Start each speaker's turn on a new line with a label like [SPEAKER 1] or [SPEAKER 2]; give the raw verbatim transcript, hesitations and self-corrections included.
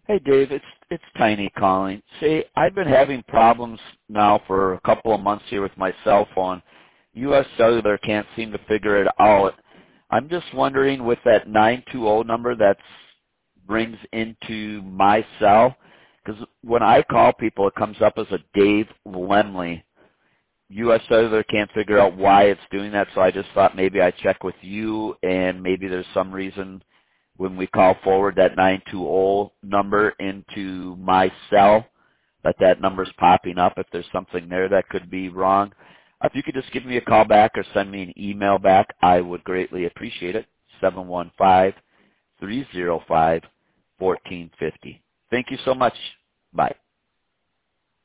[SPEAKER 1] Hey, Dave, it's it's Tiny calling. See, I've been having problems now for a couple of months here with my cell phone. U S Cellular can't seem to figure it out. I'm just wondering with that nine two zero number that brings into my cell, because when I call people, it comes up as a Dave Lemley. U S Cellular can't figure out why it's doing that, so I just thought maybe I'd check with you, and maybe there's some reason when we call forward that nine two zero number into my cell that that number's popping up. If there's something there that could be wrong, if you could just give me a call back or send me an email back, I would greatly appreciate it. seven one five, three zero five, one four five zero. Thank you so much. Bye.